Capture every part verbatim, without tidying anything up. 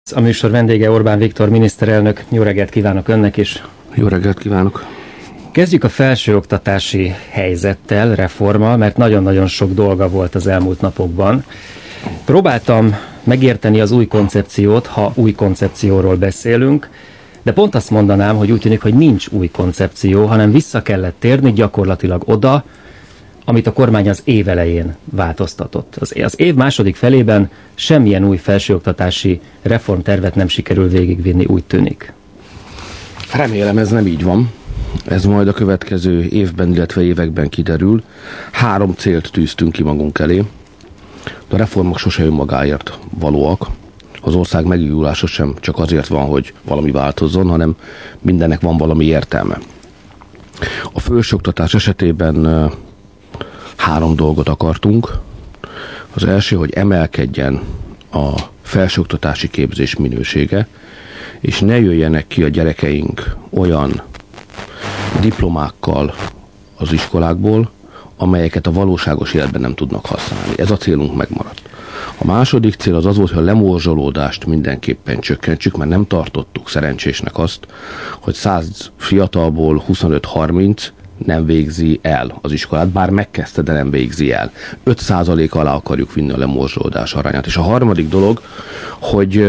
A műsor vendége Orbán Viktor miniszterelnök. Jó reggelt kívánok önnek is. Jó reggelt kívánok. Kezdjük a felsőoktatási helyzettel, reformmal, mert nagyon-nagyon sok dolga volt az elmúlt napokban. Próbáltam megérteni az új koncepciót, ha új koncepcióról beszélünk, de pont azt mondanám, hogy úgy tűnik, hogy nincs új koncepció, hanem vissza kellett térni gyakorlatilag oda, amit a kormány az év elején változtatott. Az, az év második felében semmilyen új felsőoktatási reformtervet nem sikerül végigvinni, úgy tűnik. Remélem ez nem így van. Ez majd a következő évben, illetve években kiderül. Három célt tűztünk ki magunk elé. A reformok sose önmagáért valóak. Az ország megújulása sem csak azért van, hogy valami változzon, hanem mindennek van valami értelme. A felsőoktatás esetében három dolgot akartunk. Az első, hogy emelkedjen a felsőoktatási képzés minősége, és ne jöjjenek ki a gyerekeink olyan diplomákkal az iskolákból, amelyeket a valóságos életben nem tudnak használni. Ez a célunk megmaradt. A második cél az az volt, hogy a lemorzsolódást mindenképpen csökkentsük, mert nem tartottuk szerencsésnek azt, hogy száz fiatalból huszonöt-harminc nem végzi el az iskolát, bár megkezdte, de nem végzi el. öt százalék alá akarjuk vinni a lemorzsolódás arányát. És a harmadik dolog, hogy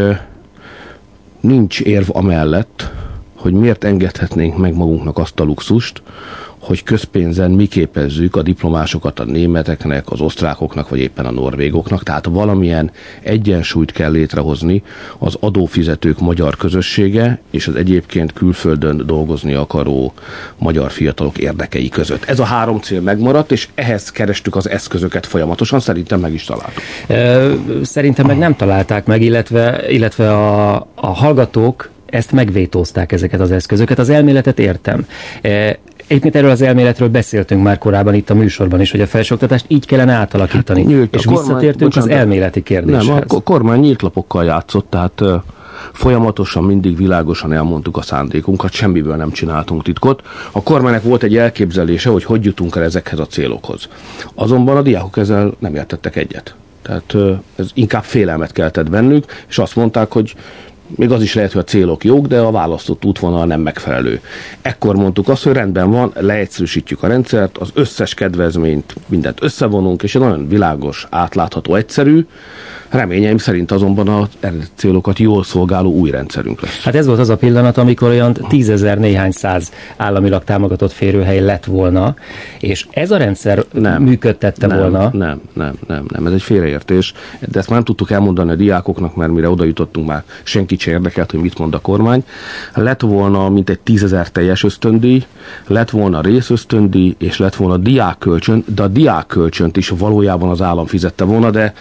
nincs érv amellett, hogy miért engedhetnénk meg magunknak azt a luxust, hogy közpénzen mi képezzük a diplomásokat a németeknek, az osztrákoknak, vagy éppen a norvégoknak. Tehát valamilyen egyensúlyt kell létrehozni az adófizetők magyar közössége és az egyébként külföldön dolgozni akaró magyar fiatalok érdekei között. Ez a három cél megmaradt, és ehhez kerestük az eszközöket folyamatosan, szerintem meg is találtuk. Szerintem meg nem találták meg, illetve, illetve a, a hallgatók ezt megvétózták, ezeket az eszközöket. Az elméletet értem. Egyébként erről az elméletről beszéltünk már korábban itt a műsorban is, hogy a felsőoktatást így kellene átalakítani. Hát, nyílt, és kormány, visszatértünk bocsánat, az elméleti kérdéshez. Nem, a kormány nyílt lapokkal játszott, tehát uh, folyamatosan mindig világosan elmondtuk a szándékunkat, semmiből nem csináltunk titkot. A kormánynak volt egy elképzelése, hogy hogy jutunk el ezekhez a célokhoz. Azonban a diákok ezzel nem értettek egyet. Tehát uh, ez inkább félelmet keltett bennük, és azt mondták, hogy még az is lehet, hogy a célok jók, de a választott útvonal nem megfelelő. Ekkor mondtuk azt, hogy rendben van, leegyszerűsítjük a rendszert, az összes kedvezményt, mindent összevonunk, és egy nagyon világos, átlátható, egyszerű, reményeim szerint azonban a célokat jól szolgáló új rendszerünk lesz. Hát ez volt az a pillanat, amikor olyan tízezer néhány száz államilag támogatott férőhely lett volna, és ez a rendszer nem, működtette nem, volna. Nem, nem, nem, nem, ez egy félreértés, de ezt már nem tudtuk elmondani a diákoknak, mert mire oda jutottunk, már senki sem érdekelt, hogy mit mond a kormány. Lett volna mintegy tízezer teljes ösztöndíj, lett volna részösztöndíj, és lett volna diákkölcsön, de a diákkölcsönt is valójában az állam fizette volna, de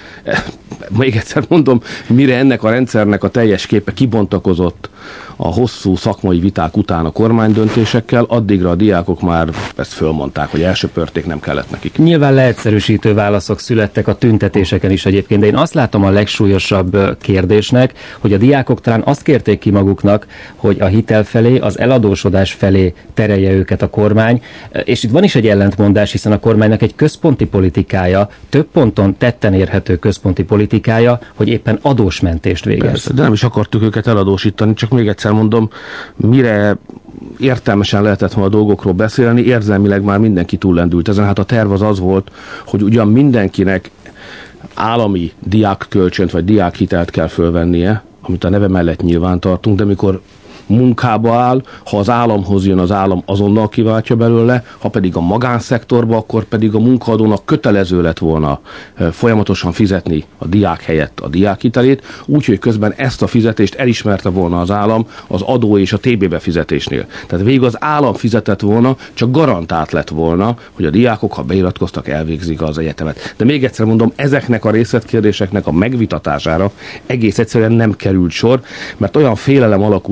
még egyszer mondom, mire ennek a rendszernek a teljes képe kibontakozott a hosszú szakmai viták után a kormánydöntésekkel, addigra a diákok már ezt fölmondták, hogy elsöpörték, nem kellett nekik. Nyilván leegyszerűsítő válaszok születtek a tüntetéseken is egyébként, de én azt látom a legsúlyosabb kérdésnek, hogy a diákok talán azt kérték ki maguknak, hogy a hitel felé, az eladósodás felé terelje őket a kormány, és itt van is egy ellentmondás, hiszen a kormánynak egy központi politikája, több ponton tetten érhető központi politikája, hogy éppen adósmentést végez. Persze, de nem is akartuk őket eladósítani, csak még egyszer mondom, mire értelmesen lehetett volna a dolgokról beszélni, érzelmileg már mindenki túllendült ezen. Hát a terv az az volt, hogy ugyan mindenkinek állami diákkölcsönt vagy diákhitelt kell fölvennie, amit a neve mellett nyilván tartunk, de mikor munkába áll, ha az államhoz jön, az állam azonnal kiváltja belőle, ha pedig a magánszektorba, akkor pedig a munkaadónak kötelező lett volna folyamatosan fizetni a diák helyett a diákhitelét, úgyhogy közben ezt a fizetést elismerte volna az állam az adó és a té bé befizetésnél. Tehát végig az állam fizetett volna, csak garantált lett volna, hogy a diákok, ha beiratkoztak, elvégzik az egyetemet. De még egyszer mondom, ezeknek a részletkérdéseknek a megvitatására egész egyszerűen nem került sor, mert olyan félelem alakult ki a diák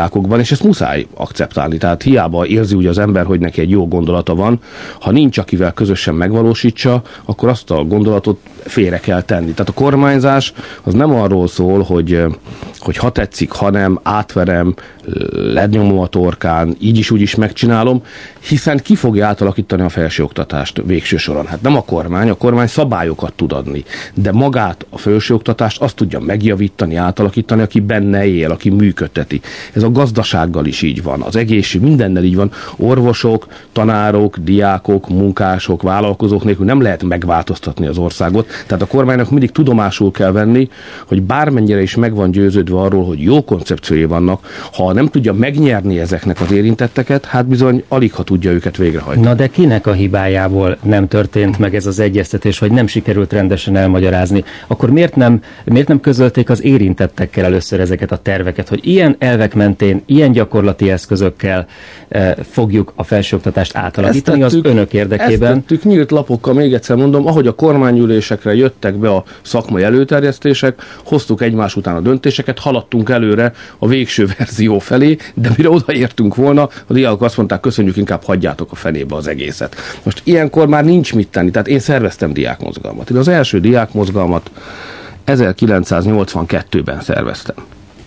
diákokban, és ezt muszáj akceptálni. Tehát hiába érzi úgy az ember, hogy neki egy jó gondolata van, ha nincs, akivel közösen megvalósítsa, akkor azt a gondolatot félre kell tenni. Tehát a kormányzás az nem arról szól, hogy, hogy ha tetszik, ha nem, átverem, lednyomom a torkán, így is úgy is megcsinálom, hiszen ki fogja átalakítani a felsőoktatást végső soron? Hát nem a kormány, a kormány szabályokat tud adni, de magát a felsőoktatást azt tudja megjavítani, átalakítani, aki benne él, aki működteti. Ez a gazdasággal is így van, az egészség, mindennel így van. Orvosok, tanárok, diákok, munkások, vállalkozók nélkül nem lehet megváltoztatni az országot. Tehát a kormánynak mindig tudomásul kell venni, hogy bármennyire is meg van győződve arról, hogy jó koncepciói vannak, ha nem tudja megnyerni ezeknek az érintetteket, hát bizony alig ha tudja őket végrehajtani. Na de kinek a hibájából nem történt meg ez az egyeztetés, vagy nem sikerült rendesen elmagyarázni? Akkor miért nem, miért nem közölték az érintettekkel először ezeket a terveket, hogy ilyen elvek mentén, ilyen gyakorlati eszközökkel eh, fogjuk a felsőoktatást átalakítani tettük, az önök érdekében? Ezt tettük nyílt lapokkal, még egyszer mondom, ahogy a kormányülésekre jöttek be a szakmai előterjesztések, hoztuk egymás után a döntéseket, haladtunk előre a végső verzió felé, de mire odaértünk volna, a diákok azt mondták, köszönjük, inkább hagyjátok a fenébe az egészet. Most ilyenkor már nincs mit tenni, tehát én szerveztem diákmozgalmat. Én az első diákmozgalmat ezerkilencszáznyolcvankettőben szerveztem.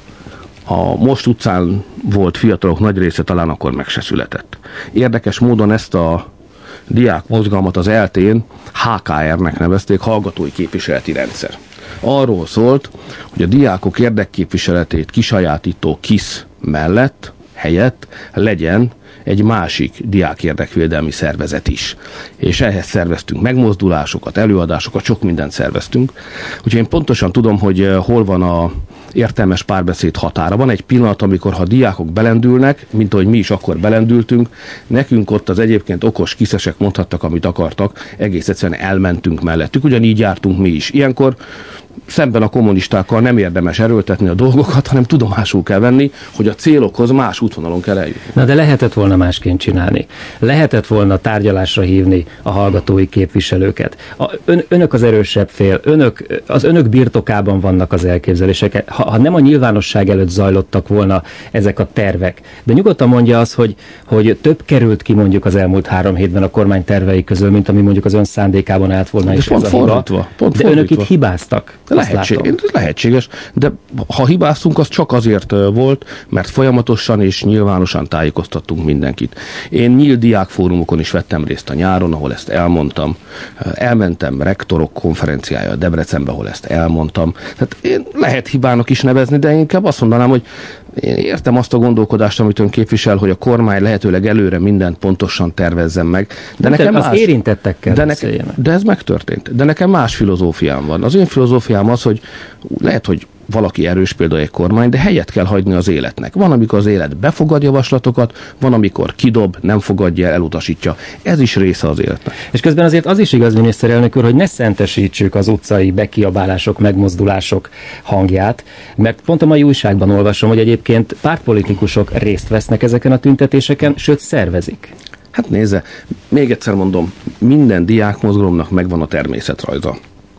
A Most utcán volt fiatalok nagy része talán akkor meg se született. Érdekes módon ezt a diákmozgalmat az eltén há ká er-nek nevezték, hallgatói képviseleti rendszer. Arról szólt, hogy a diákok érdekképviseletét kisajátító KISZ mellett, helyett legyen egy másik diák érdekvédelmi szervezet is. És ehhez szerveztünk megmozdulásokat, előadásokat, sok mindent szerveztünk. Úgyhogy én pontosan tudom, hogy hol van a értelmes párbeszéd határa. Van egy pillanat, amikor ha diákok belendülnek, mint ahogy mi is akkor belendültünk, nekünk ott az egyébként okos kiszesek mondhattak, amit akartak, egész egyszerűen elmentünk mellettük, ugyanígy jártunk mi is. Ilyenkor szemben a kommunistákkal nem érdemes erőltetni a dolgokat, hanem tudomásul kell venni, hogy a célokhoz más útvonalon kell eljutni. Na de lehetett volna másként csinálni. Lehetett volna tárgyalásra hívni a hallgatói képviselőket. A, ön, önök az erősebb fél, önök, az önök birtokában vannak az elképzelések. Ha, ha nem a nyilvánosság előtt zajlottak volna ezek a tervek, de nyugodtan mondja az, hogy, hogy több került ki mondjuk az elmúlt három hétben a kormány tervei közül, mint ami mondjuk az ön szándékában állt volna, és ez a hiba. De önök itt hibáztak. Lehetséges, lehetséges, de ha hibáztunk, az csak azért volt, mert folyamatosan és nyilvánosan tájékoztattunk mindenkit. Én nyílt diákfórumokon is vettem részt a nyáron, ahol ezt elmondtam. Elmentem rektorok konferenciája Debrecenbe, ahol ezt elmondtam. Tehát én lehet hibának is nevezni, de én inkább azt mondanám, hogy én értem azt a gondolkodást, amit ön képvisel, hogy a kormány lehetőleg előre mindent pontosan tervezzen meg. De, de nekem az más, érintettekkel de, neke, de ez megtörtént. De nekem más filozófiám van. Az én filozófiám az, hogy lehet, hogy valaki erős például egy kormány, de helyet kell hagyni az életnek. Van, amikor az élet befogad javaslatokat, van, amikor kidob, nem fogadja, elutasítja. Ez is része az életnek. És közben azért az is igaz, miniszterelnök úr, hogy ne szentesítsük az utcai bekiabálások, megmozdulások hangját, mert pont a mai újságban olvasom, hogy egyébként pártpolitikusok részt vesznek ezeken a tüntetéseken, sőt szervezik. Hát nézze, még egyszer mondom, minden diákmozgalomnak megvan a természetrajza.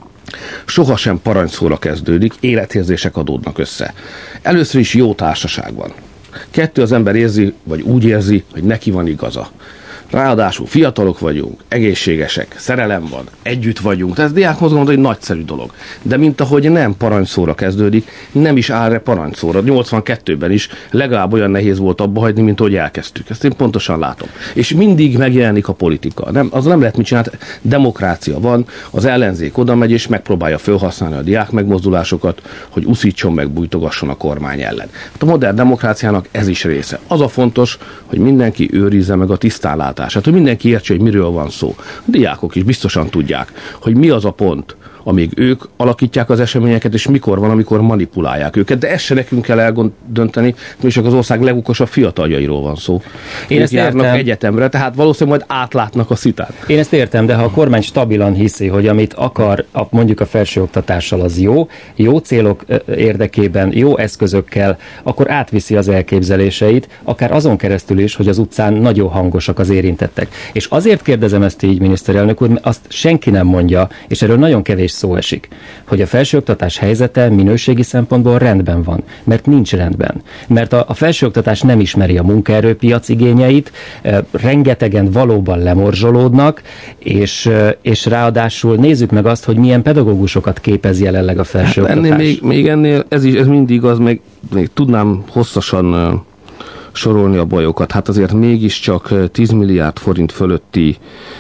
Sohasem parancsszóra kezdődik, életérzések adódnak össze. Először is jó társaság van. Kettő, az ember érzi, vagy úgy érzi, hogy neki van igaza. Ráadásul fiatalok vagyunk, egészségesek, szerelem van, együtt vagyunk. Tehát ez diákmozgalom egy nagyszerű dolog. De mint ahogy nem parancsszóra kezdődik, nem is áll re parancsszóra. nyolcvankettőben is legalább olyan nehéz volt abba hagyni, mint ahogy elkezdtük. Ezt én pontosan látom. És mindig megjelenik a politika. Nem, az nem lehet mit csinálni. Demokrácia van, az ellenzék oda megy és megpróbálja felhasználni a diák megmozdulásokat, hogy uszítson meg, bújtogasson a kormány ellen. Hát a modern demokráciának ez is része. Az a fontos, hogy mindenki őrizze meg a tisztánlátását. Hát, hogy mindenki értse, hogy miről van szó. A diákok is biztosan tudják, hogy mi az a pont, amíg ők alakítják az eseményeket, és mikor van, amikor manipulálják őket. De ezt se nekünk kell eldönteni, és csak az ország legokosabb fiataljairól van szó. Én ezt járnak értem. Egyetemre, tehát valószínűleg majd átlátnak a szitát. Én ezt értem, de ha a kormány stabilan hiszi, hogy amit akar, mondjuk a felsőoktatással az jó, jó célok érdekében, jó eszközökkel, akkor átviszi az elképzeléseit, akár azon keresztül is, hogy az utcán nagyon hangosak az érintettek. És azért kérdezem ezt így, miniszterelnök úr, mert azt senki nem mondja, és erről nagyon kevés szó esik, hogy a felsőoktatás helyzete minőségi szempontból rendben van, mert nincs rendben. Mert a, a felsőoktatás nem ismeri a munkaerőpiac igényeit, e, rengetegen valóban lemorzsolódnak, és, és ráadásul nézzük meg azt, hogy milyen pedagógusokat képez jelenleg a felsőoktatás. Hát ennél még, még ennél, ez is ez mindig igaz, meg még tudnám hosszasan uh, sorolni a bajokat. Hát azért mégiscsak tíz milliárd forint fölötti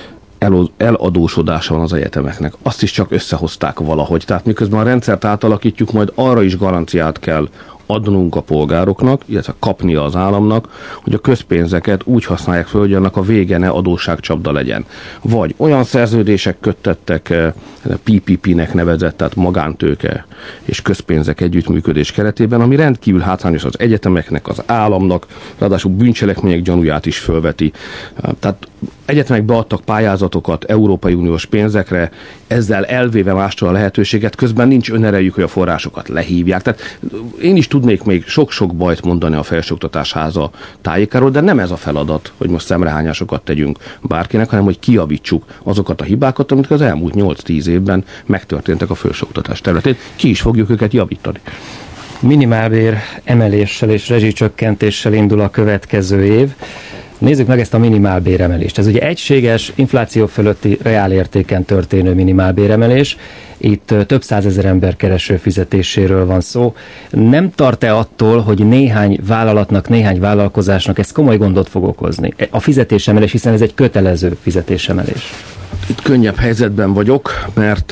eladósodása van az egyetemeknek. Azt is csak összehozták valahogy. Tehát miközben a rendszert átalakítjuk, majd arra is garanciát kell adnunk a polgároknak, illetve kapnia az államnak, hogy a közpénzeket úgy használják fel, hogy annak a vége ne adósságcsapda legyen. Vagy olyan szerződések köttettek pé pé pé-nek nevezett, tehát magántőke és közpénzek együttműködés keretében, ami rendkívül hátrányos az egyetemeknek, az államnak, ráadásul bűncselekmények gyanúját is fölveti. Tehát egyetemek beadtak pályázatokat Európai Uniós pénzekre, ezzel elvéve mástól a lehetőséget, közben nincs önerejük, hogy a forrásokat lehívják. Tehát én is tudnék még sok-sok bajt mondani a Felsőoktatás Háza tájékáról, de nem ez a feladat, hogy most szemrehányásokat tegyünk bárkinek, hanem hogy kijavítsuk azokat a hibákat, amik az elmúlt nyolc-tíz évben megtörténtek a felsőoktatás területén. Ki is fogjuk őket javítani. Minimálbér emeléssel és rezsicsökkentéssel indul a következő év. Nézzük meg ezt a minimálbéremelést. Ez ugye egységes, infláció fölötti reálértéken történő minimálbéremelés. Itt több százezer ember kereső fizetéséről van szó. Nem tart-e attól, hogy néhány vállalatnak, néhány vállalkozásnak ez komoly gondot fog okozni? A fizetésemelés, hiszen ez egy kötelező fizetésemelés. Itt könnyebb helyzetben vagyok, mert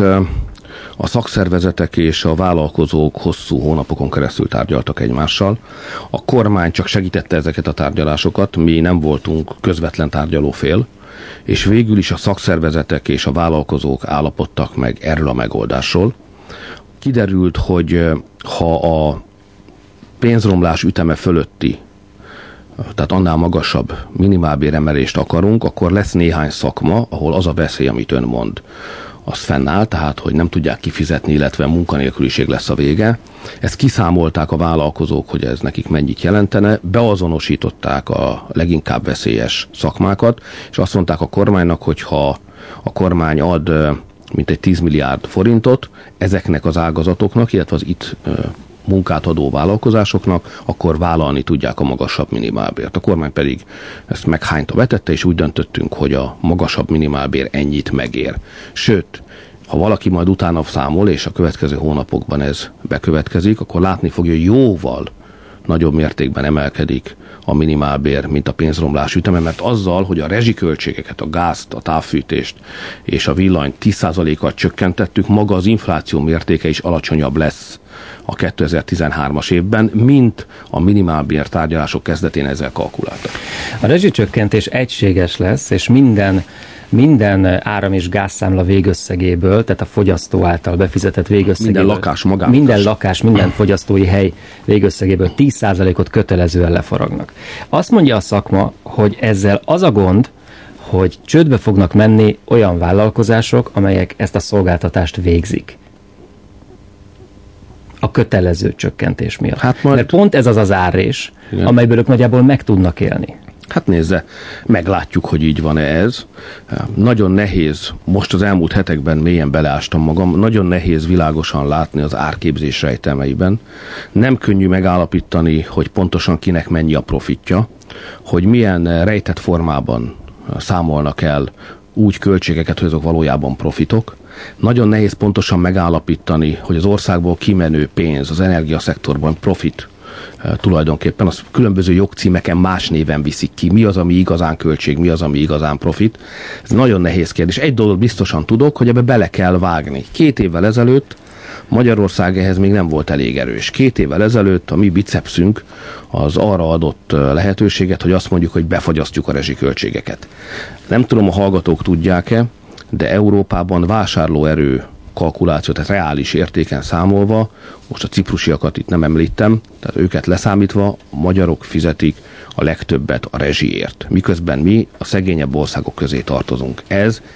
a szakszervezetek és a vállalkozók hosszú hónapokon keresztül tárgyaltak egymással. A kormány csak segítette ezeket a tárgyalásokat, mi nem voltunk közvetlen tárgyalófél, és végül is a szakszervezetek és a vállalkozók állapodtak meg erről a megoldásról. Kiderült, hogy ha a pénzromlás üteme fölötti, tehát annál magasabb minimálbéremelést akarunk, akkor lesz néhány szakma, ahol az a veszély, amit ön mond, az fennáll, tehát, hogy nem tudják kifizetni, illetve munkanélküliség lesz a vége. Ezt kiszámolták a vállalkozók, hogy ez nekik mennyit jelentene, beazonosították a leginkább veszélyes szakmákat, és azt mondták a kormánynak, hogy ha a kormány ad mintegy tíz milliárd forintot ezeknek az ágazatoknak, illetve az itt munkát adó vállalkozásoknak, akkor vállalni tudják a magasabb minimálbért. A kormány pedig ezt meghányta vetette, és úgy döntöttünk, hogy a magasabb minimálbér ennyit megér. Sőt, ha valaki majd utána számol, és a következő hónapokban ez bekövetkezik, akkor látni fogja, hogy jóval nagyobb mértékben emelkedik a minimálbér, mint a pénzromlás üteme, mert azzal, hogy a rezsiköltségeket, a gázt, a távfűtést és a villanyt tíz százalékkal csökkentettük, maga az infláció mértéke is alacsonyabb lesz a kétezer-tizenhármas évben, mint a minimálbér tárgyalások kezdetén ezzel kalkuláltak. A rezsicsökkentés egységes lesz, és minden minden áram- és gázszámla végösszegéből, tehát a fogyasztó által befizetett végösszegéből. Minden lakás magán. Minden lakás, minden fogyasztói hely végösszegéből tíz százalékot kötelezően lefaragnak. Azt mondja a szakma, hogy ezzel az a gond, hogy csődbe fognak menni olyan vállalkozások, amelyek ezt a szolgáltatást végzik. A kötelező csökkentés miatt. Hát majd... Mert pont ez az az árrés, igen, amelyből ők nagyjából meg tudnak élni. Hát nézze, meglátjuk, hogy így van-e ez. Nagyon nehéz, most az elmúlt hetekben mélyen beleástam magam, nagyon nehéz világosan látni az árképzés rejtelmeiben. Nem könnyű megállapítani, hogy pontosan kinek mennyi a profitja, hogy milyen rejtett formában számolnak el úgy költségeket, hogy azok valójában profitok. Nagyon nehéz pontosan megállapítani, hogy az országból kimenő pénz az energiaszektorban profit tulajdonképpen, az különböző jogcímeken más néven viszik ki. Mi az, ami igazán költség, mi az, ami igazán profit. Ez nagyon nehéz kérdés. Egy dolgot biztosan tudok, hogy ebbe bele kell vágni. Két évvel ezelőtt Magyarország ehhez még nem volt elég erős. Két évvel ezelőtt a mi bicepszünk az arra adott lehetőséget, hogy azt mondjuk, hogy befagyasztjuk a rezsiköltségeket. Nem tudom, a hallgatók tudják-e, de Európában vásárlóerő kalkuláció, tehát reális értéken számolva, most a ciprusiakat itt nem említem, tehát őket leszámítva, a magyarok fizetik a legtöbbet a rezsiért. Miközben mi a szegényebb országok közé tartozunk. Ez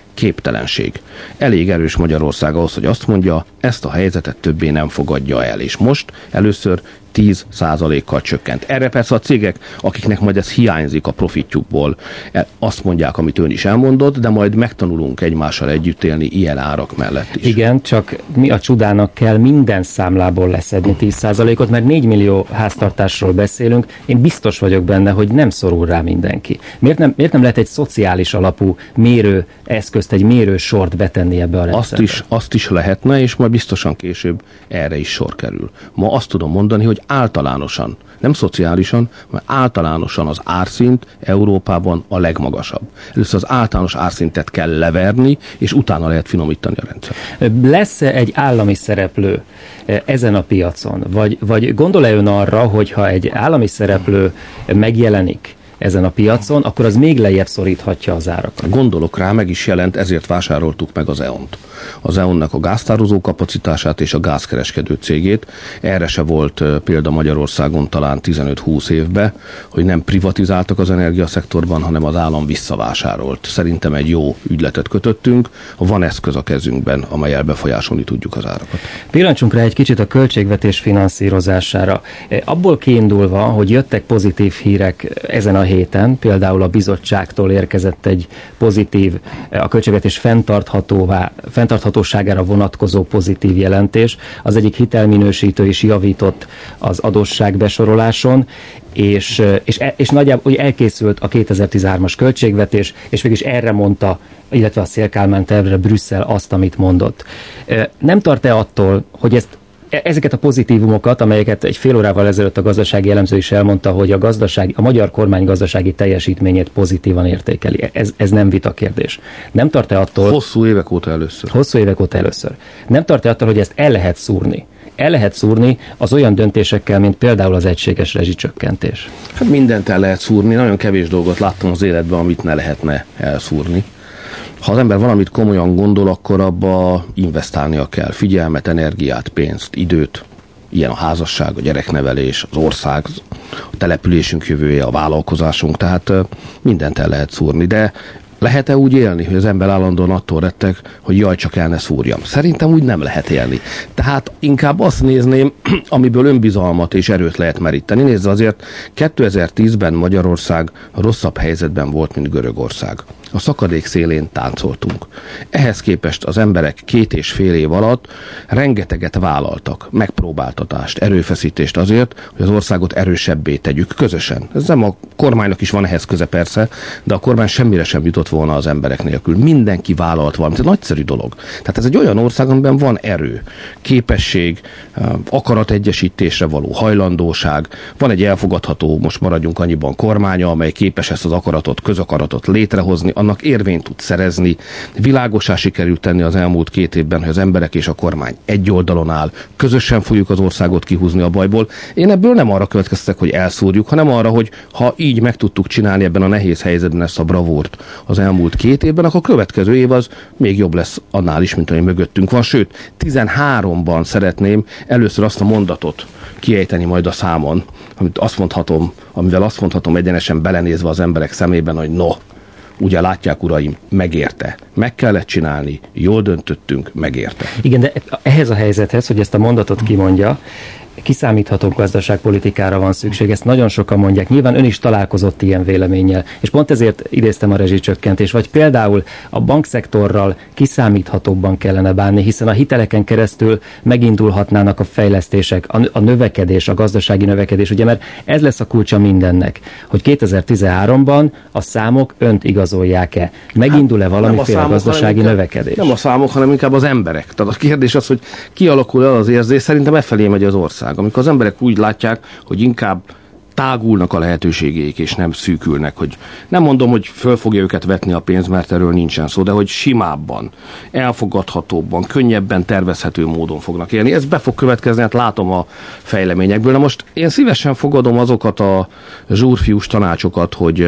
Képtelenség. Elég erős Magyarország ahhoz, hogy azt mondja, ezt a helyzetet többé nem fogadja el, és most először tíz százalékkal csökkent. Erre persze a cégek, akiknek majd ez hiányzik a profitjukból, azt mondják, amit ön is elmondott, de majd megtanulunk egymással együtt élni ilyen árak mellett is. Igen, csak mi a csodának kell minden számlából leszedni tíz százalékot, mert négy millió háztartásról beszélünk, én biztos vagyok benne, hogy nem szorul rá mindenki. Miért nem, miért nem lehet egy szociális alapú mérő eszközt, egy mérő sort betenni ebbe a rendszerbe? Azt is, azt is lehetne, és majd biztosan később erre is sor kerül. Ma azt tudom mondani, hogy általánosan, nem szociálisan, mert általánosan az árszint Európában a legmagasabb. Először az általános árszintet kell leverni, és utána lehet finomítani a rendszer. Lesz-e egy állami szereplő ezen a piacon? Vagy, vagy gondol-e ön arra, hogyha egy állami szereplő megjelenik ezen a piacon, akkor az még lejjebb szoríthatja az árakat? Gondolok rá, meg is jelent, ezért vásároltuk meg az é on-t. Az é on-nak a gáztározó kapacitását és a gázkereskedő cégét. Erre se volt példa Magyarországon talán tizenöt-húsz évben, hogy nem privatizáltak az energiaszektorban, hanem az állam visszavásárolt. Szerintem egy jó ügyletet kötöttünk, van eszköz a kezünkben, amelyel befolyásolni tudjuk az árakat. Pillancsunk rá egy kicsit a költségvetés finanszírozására. Abból kiindulva, hogy jöttek pozitív hírek ezen a héten, például a bizottságtól érkezett egy pozitív, a költségvetés fenntarthatóvá, fenntarthatóságára vonatkozó pozitív jelentés. Az egyik hitelminősítő is javított az adósságbesoroláson, és, és, és nagyjából elkészült a kétezer-tizenhármas költségvetés, és végülis erre mondta, illetve a Széll-Kálmán tervre Brüsszel azt, amit mondott. Nem tart-e attól, hogy ezt ezeket a pozitívumokat, amelyeket egy fél órával ezelőtt a gazdasági elemző is elmondta, hogy a, gazdasági, a magyar kormány gazdasági teljesítményét pozitívan értékeli. Ez, ez nem vita kérdés. Nem tart-e attól... Hosszú évek óta először. Hosszú évek óta először. Nem tart-e attól, hogy ezt el lehet szúrni? El lehet szúrni az olyan döntésekkel, mint például az egységes rezsicsökkentés. Hát mindent el lehet szúrni. Nagyon kevés dolgot láttam az életben, amit ne lehetne elszúrni. Ha az ember valamit komolyan gondol, akkor abba investálnia kell. Figyelmet, energiát, pénzt, időt. Ilyen a házasság, a gyereknevelés, az ország, a településünk jövője, a vállalkozásunk. Tehát mindent el lehet szúrni. De lehet-e úgy élni, hogy az ember állandóan attól retteg, hogy jaj, csak el ne szúrjam? Szerintem úgy nem lehet élni. Tehát inkább azt nézném, amiből önbizalmat és erőt lehet meríteni. Nézze, azért kétezer-tízben Magyarország rosszabb helyzetben volt, mint Görögország. A szakadék szélén táncoltunk. Ehhez képest az emberek két és fél év alatt rengeteget vállaltak, megpróbáltatást, erőfeszítést azért, hogy az országot erősebbé tegyük közösen. Ez nem a kormánynak is van ehhez köze persze, de a kormány semmire sem jutott volna az emberek nélkül. Mindenki vállalt valamit. Ez nagyszerű dolog. Tehát ez egy olyan ország, amiben van erő, képesség, akarategyesítésre való hajlandóság, van egy elfogadható, most maradjunk annyiban, kormánya, amely képes ezt az akaratot, közakaratot létrehozni, annak érvényt tud szerezni. Világossá sikerült tenni az elmúlt két évben, hogy az emberek és a kormány egy oldalon áll, közösen fogjuk az országot kihúzni a bajból. Én ebből nem arra következtek, hogy elszúrjuk, hanem arra, hogy ha így meg tudtuk csinálni ebben a nehéz helyzetben ezt a bravúrt az elmúlt két évben, akkor a következő év az még jobb lesz annál is, mint ami mögöttünk van. Sőt, tizenháromban szeretném először azt a mondatot kiejteni majd a számon, amit azt mondhatom, amivel azt mondhatom egyenesen belenézve az emberek szemében, hogy no, ugye látják, uraim, megérte. Meg kellett csinálni, jól döntöttünk, megérte. Igen, de ehhez a helyzethez, hogy ezt a mondatot kimondja, kiszámíthatóbb gazdaságpolitikára van szükség, ezt nagyon sokan mondják. Nyilván ön is találkozott ilyen véleménnyel, és pont ezért idéztem a rezsicsökkentést, vagy például a bankszektorral kiszámíthatóbban kellene bánni, hiszen a hiteleken keresztül megindulhatnának a fejlesztések, a, a növekedés, a gazdasági növekedés, ugye, mert ez lesz a kulcsa mindennek, hogy kétezer-tizenháromban a számok önt igazolják-e. Megindul-e valamiféle számok, gazdasági inkább, növekedés? Nem a számok, hanem inkább az emberek. Tehát a kérdés az, hogy kialakul el az érzés, szerintem e felé megy az ország. Amikor az emberek úgy látják, hogy inkább tágulnak a lehetőségeik, és nem szűkülnek, hogy nem mondom, hogy föl fogja őket vetni a pénz, mert erről nincsen szó, de hogy simábban, elfogadhatóbban, könnyebben tervezhető módon fognak élni. Ez be fog következni, hát látom a fejleményekből. Na most én szívesen fogadom azokat a zsúrfiús tanácsokat, hogy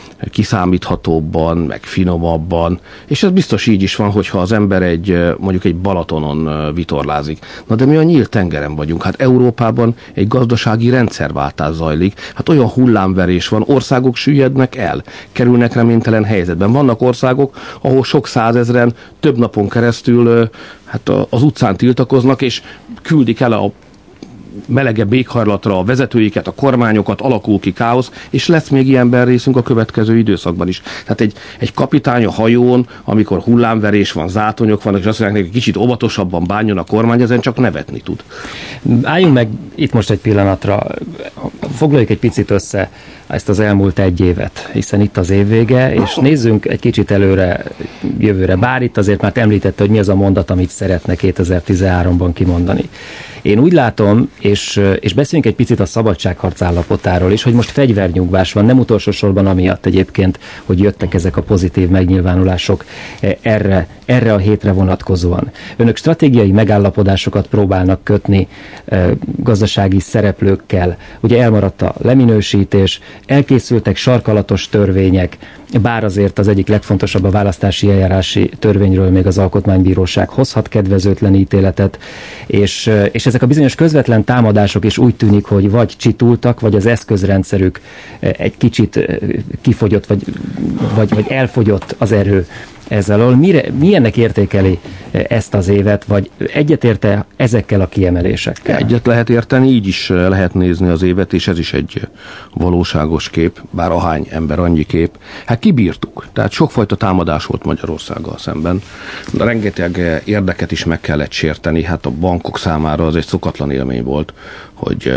kiszámíthatóbban, meg finomabban, és ez biztos így is van, hogyha az ember egy, mondjuk egy Balatonon vitorlázik. Na de mi a nyílt tengeren vagyunk, hát Európában egy gazdasági rendszerváltás zajlik, Hát olyan hullámverés van, országok süllyednek el, kerülnek reménytelen helyzetben. Vannak országok, ahol sok százezren több napon keresztül hát az utcán tiltakoznak, és küldik el a melegebb éghajlatra a vezetőiket, a kormányokat, alakul ki káosz, és lesz még ilyen részünk a következő időszakban is. Tehát egy, egy kapitány a hajón, amikor hullámverés van, zátonyok vannak, és azt mondják, hogy kicsit óvatosabban bánjon a kormány, ezen csak nevetni tud. Álljunk meg itt most egy pillanatra, foglaljuk egy picit össze ezt az elmúlt egy évet, hiszen itt az évvége, és nézzünk egy kicsit előre, jövőre. Bár itt azért már említette, hogy mi az a mondat, amit szeretne kétezer-tizenháromban kimondani. Én úgy látom, és, és beszéljünk egy picit a szabadságharc állapotáról is, hogy most fegyvernyugvás van, nem utolsó sorban amiatt egyébként, hogy jöttek ezek a pozitív megnyilvánulások erre, erre a hétre vonatkozóan. Önök stratégiai megállapodásokat próbálnak kötni e, gazdasági szereplőkkel. Ugye elmaradt a leminősítés, elkészültek sarkalatos törvények, bár azért az egyik legfontosabb a választási eljárási törvényről még az Alkotmánybíróság hozhat kedvezőtlen ítéletet, és, és ezek a bizonyos közvetlen támadások is úgy tűnik, hogy vagy csitultak, vagy az eszközrendszerük egy kicsit kifogyott, vagy, vagy, vagy elfogyott az erő ezzel. Mire, milyennek értékeli ezt az évet, vagy egyetérte ezekkel a kiemelésekkel? Egyet lehet érteni, így is lehet nézni az évet, és ez is egy valóságos kép, bár ahány ember annyi kép. Hát kibírtuk, tehát sokfajta támadás volt Magyarországgal szemben. De rengeteg érdeket is meg kellett sérteni, hát a bankok számára az egy szokatlan élmény volt, hogy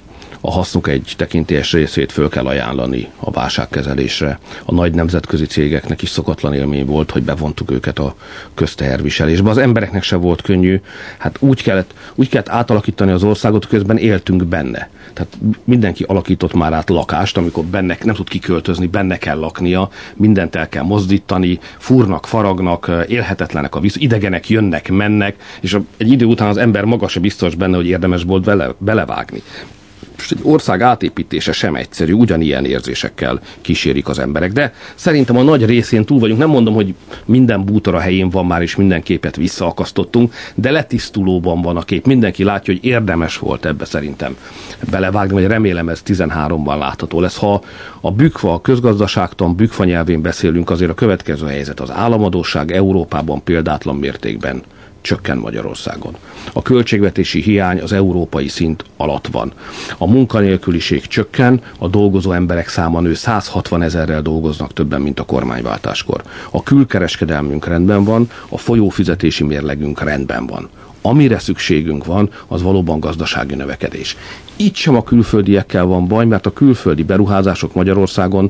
a hasznuk egy tekintélyes részét föl kell ajánlani a válságkezelésre. A nagy nemzetközi cégeknek is szokatlan élmény volt, hogy bevontuk őket a közteherviselésbe. Az embereknek se volt könnyű, hát úgy kellett, úgy kellett átalakítani az országot, közben éltünk benne. Tehát mindenki alakított már át lakást, amikor benne nem tud kiköltözni, benne kell laknia, mindent el kell mozdítani, fúrnak, faragnak, élhetetlenek a víz, idegenek jönnek, mennek, és egy idő után az ember maga se biztos benne, hogy érdemes volt bele, belevágni. Most egy ország átépítése sem egyszerű, ugyanilyen érzésekkel kísérik az emberek, de szerintem a nagy részén túl vagyunk. Nem mondom, hogy minden bútor a helyén van már, és minden képet visszaakasztottunk, de letisztulóban van a kép. Mindenki látja, hogy érdemes volt ebbe szerintem belevágni, vagy remélem ez tizenháromban látható lesz. Ha a bükva, a közgazdaságtan, bükva nyelvén beszélünk, azért a következő helyzet az államadósság Európában példátlan mértékben csökken Magyarországon. A költségvetési hiány az európai szint alatt van. A munkanélküliség csökken, a dolgozó emberek száma nő, száz hatvan ezerrel dolgoznak többen, mint a kormányváltáskor. A külkereskedelmünk rendben van, a folyófizetési mérlegünk rendben van. Amire szükségünk van, az valóban gazdasági növekedés. Itt sem a külföldiekkel van baj, mert a külföldi beruházások Magyarországon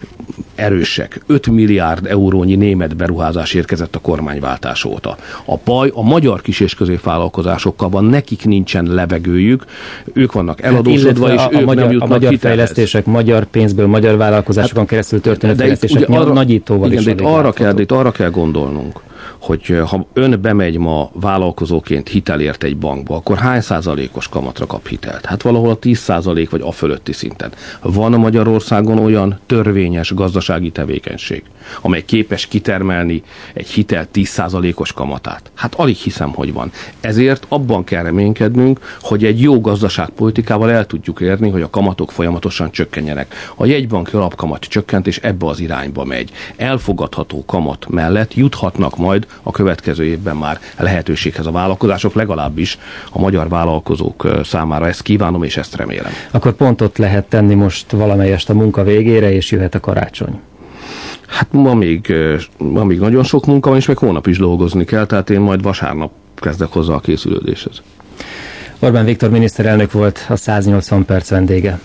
erősek. öt milliárd eurónyi német beruházás érkezett a kormányváltás óta. A baj a magyar kis- és középvállalkozásokkal van, nekik nincsen levegőjük, ők vannak eladósodva, hát, és a, ők a magyar, nem jutnak a magyar hitelhez. Fejlesztések, magyar pénzből, magyar vállalkozásokon hát, keresztül történő fejlesztések arra, nagyítóval igen, is de itt arra, kell, de itt arra kell gondolnunk, hogy ha ön bemegy ma vállalkozóként hitelért egy bankba, akkor hány százalékos kamatra kap hitelt? Hát valahol a tíz százalék vagy a fölötti szinten. Van a Magyarországon olyan törvényes gazdasági tevékenység, amely képes kitermelni egy hitel tíz százalékos kamatát? Hát alig hiszem, hogy van. Ezért abban kell reménykednünk, hogy egy jó gazdaságpolitikával el tudjuk érni, hogy a kamatok folyamatosan csökkenjenek. A jegybanki alapkamat csökkent, és ebbe az irányba megy. Elfogadható kamat mellett juthatnak majd a következő évben már lehetőséghez a vállalkozások, legalábbis a magyar vállalkozók számára. Ezt kívánom, és ezt remélem. Akkor pontot lehet tenni most valamelyest a munka végére, és jöhet a karácsony. Hát ma még, ma még nagyon sok munka van, és meg hónap is dolgozni kell, tehát én majd vasárnap kezdek hozzá a készülődéshez. Orbán Viktor miniszterelnök volt a száznyolcvan perc vendége.